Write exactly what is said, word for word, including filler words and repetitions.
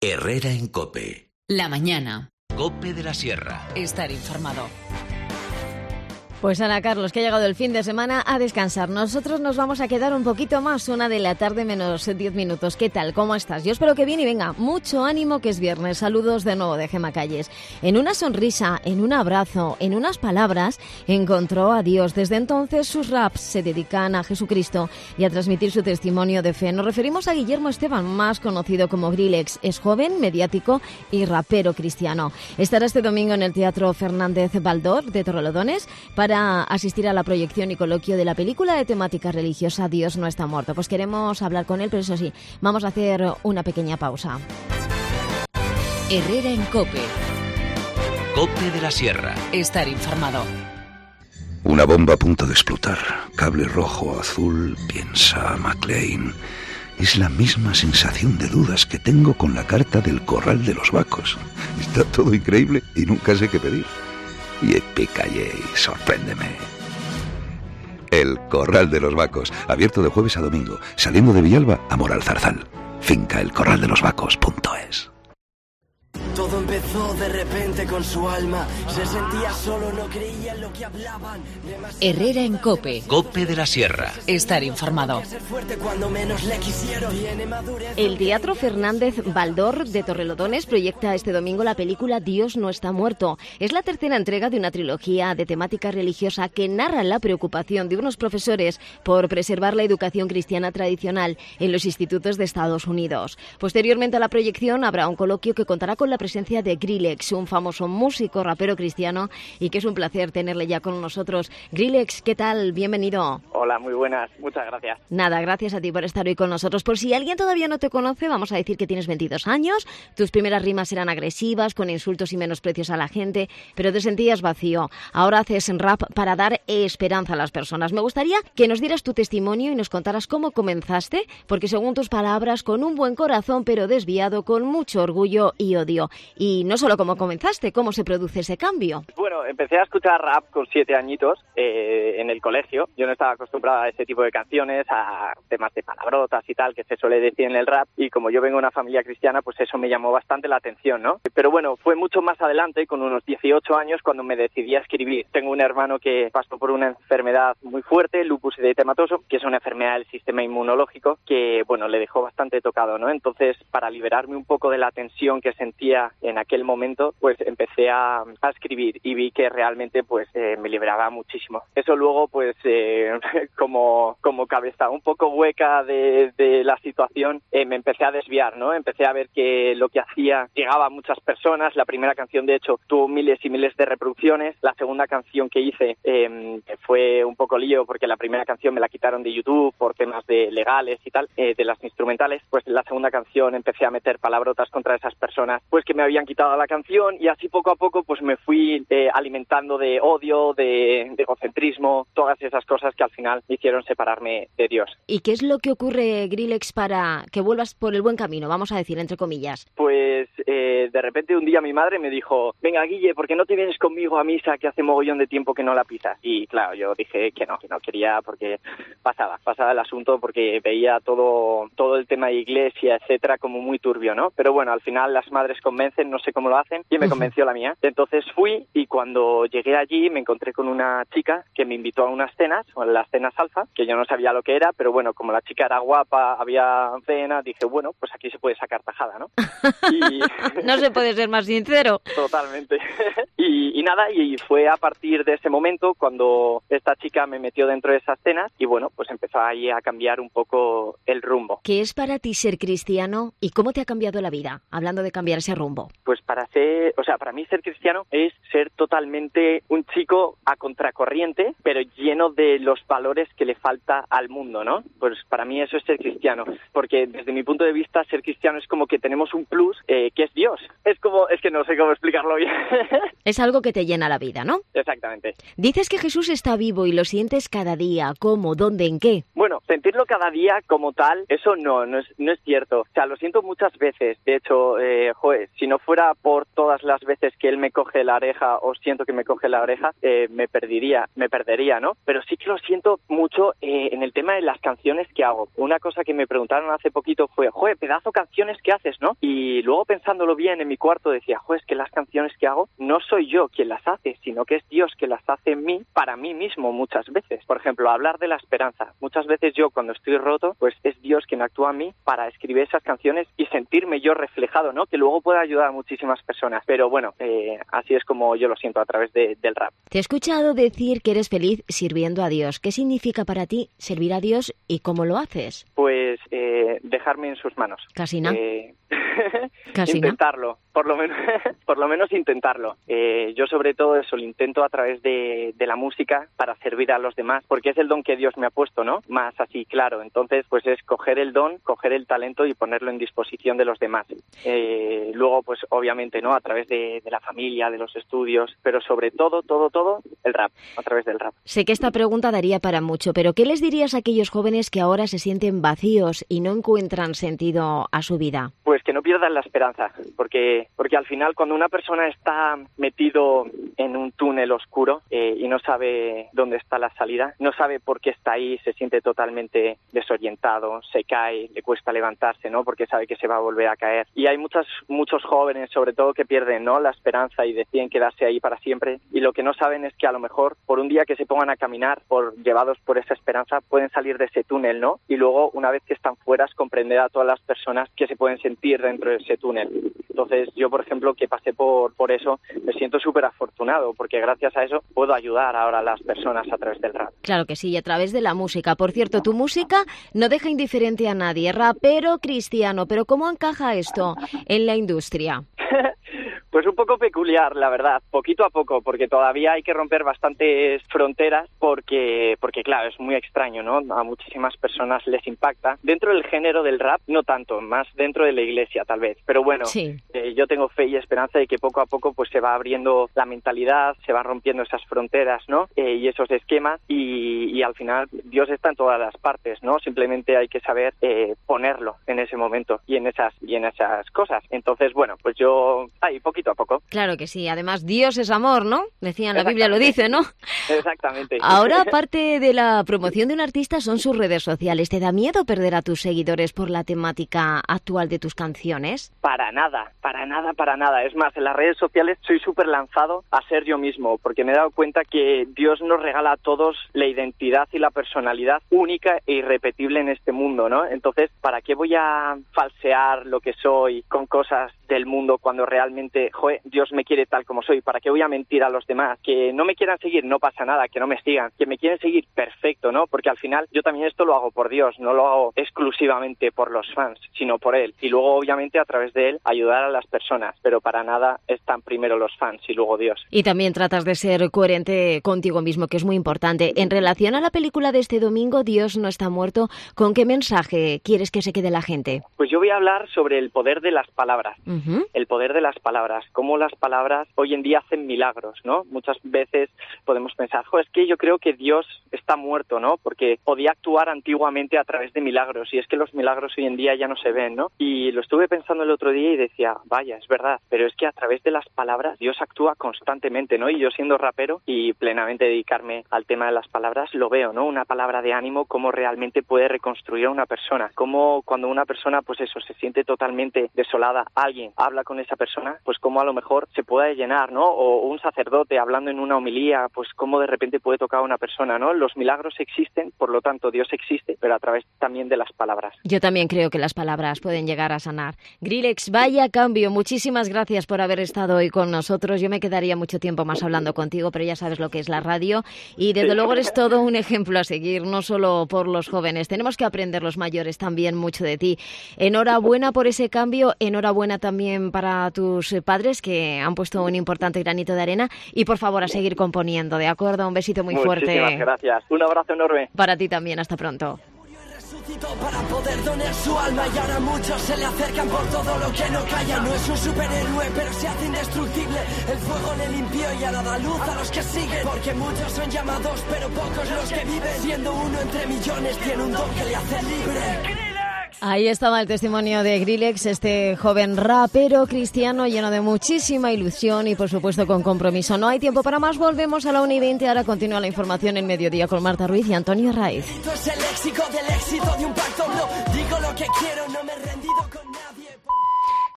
Herrera en COPE. La mañana. COPE de la Sierra. Estar informado. Pues Ana Carlos, que ha llegado el fin de semana a descansar. Nosotros nos vamos a quedar un poquito más, una de la tarde menos diez minutos. ¿Qué tal? ¿Cómo estás? Yo espero que bien y venga, mucho ánimo que es viernes. Saludos de nuevo de Gemma Calles. En una sonrisa, en un abrazo, en unas palabras, encontró a Dios. Desde entonces sus raps se dedican a Jesucristo y a transmitir su testimonio de fe. Nos referimos a Guillermo Esteban, más conocido como Grillex. Es joven, mediático y rapero cristiano. Estará este domingo en el Teatro Fernández Baldor de Torrelodones para asistir a la proyección y coloquio de la película de temática religiosa Dios no está muerto. Pues queremos hablar con él, pero eso sí, vamos a hacer una pequeña pausa. Herrera en COPE. COPE de la Sierra. Estar informado. Una bomba a punto de explotar. Cable rojo, azul, piensa McLean. Es la misma sensación de dudas que tengo con la carta del corral de los vacos. Está todo increíble y nunca sé qué pedir. Y Epicalle, sorpréndeme. El Corral de los Vacos, abierto de jueves a domingo, saliendo de Villalba a Moral Zarzal. Finca el corral de los vacos punto es. Todo empezó de repente con su alma. Se sentía solo, no creía en lo que hablaban. Herrera en COPE. COPE de la Sierra. Estar informado. El Teatro Fernández Baldor de Torrelodones proyecta este domingo la película Dios no está muerto. Es la tercera entrega de una trilogía de temática religiosa que narra la preocupación de unos profesores por preservar la educación cristiana tradicional en los institutos de Estados Unidos. Posteriormente a la proyección habrá un coloquio que contará con la presencia de Grillex, un famoso músico rapero cristiano, y que es un placer tenerle ya con nosotros. Grillex, ¿qué tal? Bienvenido. Hola, muy buenas, muchas gracias. Nada, gracias a ti por estar hoy con nosotros. Por si alguien todavía no te conoce, vamos a decir que tienes veintidós años, tus primeras rimas eran agresivas, con insultos y menosprecios a la gente, pero te sentías vacío. Ahora haces rap para dar esperanza a las personas. Me gustaría que nos dieras tu testimonio y nos contaras cómo comenzaste, porque según tus palabras, con un buen corazón, pero desviado, con mucho orgullo y odio. Y no solo cómo comenzaste, cómo se produce ese cambio. Bueno, empecé a escuchar rap con siete añitos eh, en el colegio. Yo no estaba acostumbrada a ese tipo de canciones, a temas de palabrotas y tal, que se suele decir en el rap. Y como yo vengo de una familia cristiana, pues eso me llamó bastante la atención, ¿no? Pero bueno, fue mucho más adelante, con unos dieciocho años, cuando me decidí a escribir. Tengo un hermano que pasó por una enfermedad muy fuerte, lupus eritematoso, que es una enfermedad del sistema inmunológico, que, bueno, le dejó bastante tocado, ¿no? Entonces, para liberarme un poco de la tensión que sentía en aquel momento, pues empecé a, a escribir y vi que realmente pues eh, me liberaba muchísimo. Eso luego pues eh, como, como cabeza un poco hueca de, de la situación, eh, me empecé a desviar, ¿no? Empecé a ver que lo que hacía llegaba a muchas personas. La primera canción de hecho tuvo miles y miles de reproducciones. La segunda canción que hice eh, fue un poco lío porque la primera canción me la quitaron de YouTube por temas de legales y tal, eh, de las instrumentales. Pues en la segunda canción empecé a meter palabrotas contra esas personas pues que me habían quitado la canción, y así poco a poco pues me fui eh, alimentando de odio, de, de egocentrismo, todas esas cosas que al final me hicieron separarme de Dios. ¿Y qué es lo que ocurre, Grillex, para que vuelvas por el buen camino, vamos a decir, entre comillas? Pues eh, de repente un día mi madre me dijo: venga, Guille, ¿por qué no te vienes conmigo a misa, que hace mogollón de tiempo que no la pisas? Y claro, yo dije que no, que no quería, porque pasaba, pasaba el asunto, porque veía todo, todo el tema de iglesia, etcétera, como muy turbio, ¿no? Pero bueno, al final las madres convencen, no sé cómo lo hacen, y me convenció la mía. Entonces fui, y cuando llegué allí me encontré con una chica que me invitó a unas cenas, o las cenas alfa, que yo no sabía lo que era, pero bueno, como la chica era guapa, había cena, dije, bueno, pues aquí se puede sacar tajada, ¿no? Y... no se puede ser más sincero. Totalmente. Y, y nada, y fue a partir de ese momento cuando esta chica me metió dentro de esas cenas, y bueno, pues empezó ahí a cambiar un poco el rumbo. ¿Qué es para ti ser cristiano y cómo te ha cambiado la vida, hablando de cambiar ese rumbo? Pues para ser, o sea, para mí ser cristiano es ser totalmente un chico a contracorriente, pero lleno de los valores que le falta al mundo, ¿no? Pues para mí eso es ser cristiano, porque desde mi punto de vista ser cristiano es como que tenemos un plus, eh, que es Dios. Es como, es que no sé cómo explicarlo bien. Es algo que te llena la vida, ¿no? Exactamente. Dices que Jesús está vivo y lo sientes cada día. ¿Cómo? ¿Dónde? ¿En qué? Bueno, sentirlo cada día como tal, eso no, no es, no es cierto. O sea, lo siento muchas veces. De hecho, eh, joder, si no fuera por todas las veces que él me coge la oreja o siento que me coge la oreja, eh, me perdería, me perdería, ¿no? Pero sí que lo siento mucho eh, en el tema de las canciones que hago. Una cosa que me preguntaron hace poquito fue, joder, pedazo canciones que haces, ¿no? Y luego pensándolo bien en mi cuarto decía, joder, es que las canciones que hago no soy yo quien las hace, sino que es Dios que las hace en mí, para mí mismo muchas veces. Por ejemplo, hablar de la esperanza. Muchas veces yo cuando estoy roto, pues es Dios quien actúa en mí para escribir esas canciones y sentirme yo reflejado, ¿no? Que luego pueda ayudar a muchísimas personas. Pero bueno, eh, así es como yo lo siento a través de, del rap. Te he escuchado decir que eres feliz sirviendo a Dios. ¿Qué significa para ti servir a Dios y cómo lo haces? Pues eh, dejarme en sus manos. Casi nada. Eh, Casi intentarlo, por lo menos, por lo menos intentarlo. Eh, yo sobre todo eso lo intento a través de, de la música para servir a los demás, porque es el don que Dios me ha puesto, ¿no? Más así, claro. Entonces, pues es coger el don, coger el talento y ponerlo en disposición de los demás. Eh, luego, pues obviamente, ¿no? A través de, de la familia, de los estudios, pero sobre todo, todo, todo, el rap, a través del rap. Sé que esta pregunta daría para mucho, pero ¿qué les dirías a aquellos jóvenes que ahora se sienten vacíos y no encuentran sentido a su vida? Pues que no pierdan la esperanza, porque porque al final cuando una persona está metido en un túnel oscuro eh, y no sabe dónde está la salida, no sabe por qué está ahí, se siente totalmente desorientado, se cae, le cuesta levantarse, ¿no? Porque sabe que se va a volver a caer. Y hay muchas muchos jóvenes, sobre todo, que pierden, ¿no? la esperanza y deciden quedarse ahí para siempre. Y lo que no saben es que a lo mejor por un día que se pongan a caminar, por llevados por esa esperanza, pueden salir de ese túnel, ¿no? Y luego, una vez que están fuera, es comprender a todas las personas que se pueden sentir dentro de ese túnel. Entonces, yo, por ejemplo, que pasé por, por eso, me siento súper afortunado, porque gracias a eso puedo ayudar ahora a las personas a través del rap. Claro que sí, y a través de la música. Por cierto, tu música no deja indiferente a nadie. Rapero cristiano, pero ¿cómo encaja esto en la industria? Pues un poco peculiar, la verdad, poquito a poco, porque todavía hay que romper bastantes fronteras, porque, porque claro, es muy extraño, ¿no? A muchísimas personas les impacta. Dentro del género del rap, no tanto, más dentro de la iglesia, tal vez. Pero bueno, sí. eh, yo tengo fe y esperanza de que poco a poco pues se va abriendo la mentalidad, se van rompiendo esas fronteras, ¿no? Eh, y esos esquemas, y, y al final Dios está en todas las partes, ¿no? Simplemente hay que saber eh, ponerlo en ese momento y en esas y en esas cosas. Entonces, bueno, pues yo ahí poquito a poco. Claro que sí. Además, Dios es amor, ¿no? Decían, la Biblia lo dice, ¿no? Exactamente. Ahora, aparte de la promoción de un artista, son sus redes sociales. ¿Te da miedo perder a tus seguidores por la temática actual de tus canciones? Para nada, para nada, para nada. Es más, en las redes sociales soy súper lanzado a ser yo mismo, porque me he dado cuenta que Dios nos regala a todos la identidad y la personalidad única e irrepetible en este mundo, ¿no? Entonces, ¿para qué voy a falsear lo que soy con cosas del mundo cuando realmente, joder, Dios me quiere tal como soy? ¿Para qué voy a mentir a los demás? Que no me quieran seguir, no pasa nada, que no me sigan. Que me quieren seguir, perfecto, ¿no? Porque al final yo también esto lo hago por Dios, no lo hago exclusivamente por los fans, sino por Él. Y luego, obviamente, a través de Él, ayudar a las personas. Pero para nada están primero los fans y luego Dios. Y también tratas de ser coherente contigo mismo, que es muy importante. En relación a la película de este domingo, Dios no está muerto, ¿con qué mensaje quieres que se quede la gente? Pues yo voy a hablar sobre el poder de las palabras. Uh-huh. El poder de las palabras. Cómo las palabras hoy en día hacen milagros, ¿no? Muchas veces podemos pensar, jo, es que yo creo que Dios está muerto, ¿no? Porque podía actuar antiguamente a través de milagros, y es que los milagros hoy en día ya no se ven, ¿no? Y lo estuve pensando el otro día y decía, vaya, es verdad, pero es que a través de las palabras Dios actúa constantemente, ¿no? Y yo, siendo rapero y plenamente dedicarme al tema de las palabras, lo veo, ¿no? Una palabra de ánimo, cómo realmente puede reconstruir a una persona. Cómo cuando una persona, pues eso, se siente totalmente desolada, alguien habla con esa persona, pues cómo a lo mejor se puede llenar, ¿no? O un sacerdote hablando en una homilía, pues cómo de repente puede tocar a una persona, ¿no? Los milagros existen, por lo tanto Dios existe, pero a través también de las palabras. Yo también creo que las palabras pueden llegar a sanar. Grillex, vaya cambio. Muchísimas gracias por haber estado hoy con nosotros. Yo me quedaría mucho tiempo más hablando contigo, pero ya sabes lo que es la radio, y desde sí. luego eres todo un ejemplo a seguir, no solo por los jóvenes. Tenemos que aprender los mayores también mucho de ti. Enhorabuena por ese cambio, enhorabuena también para tus padres, que han puesto un importante granito de arena, y por favor a seguir componiendo, ¿de acuerdo? Un besito muy Muchísimas fuerte. Muchísimas gracias. Un abrazo enorme. Para ti también, hasta pronto. Para poder donar su alma y ahora muchos se le acercan por todo lo que no calla. No es un superhéroe pero se hace indestructible. El fuego le limpió y ahora da luz a los que siguen. Porque muchos son llamados pero pocos los que viven. Siendo uno entre millones tiene un don que le hace libre. Ahí estaba el testimonio de Grillex, este joven rapero cristiano lleno de muchísima ilusión y por supuesto con compromiso. No hay tiempo para más, volvemos a la una y veinte. Ahora continúa la información en Mediodía con Marta Ruiz y Antonio Raiz. Esto es el léxico del éxito de un pacto, no digo lo que quiero, no me he rendido.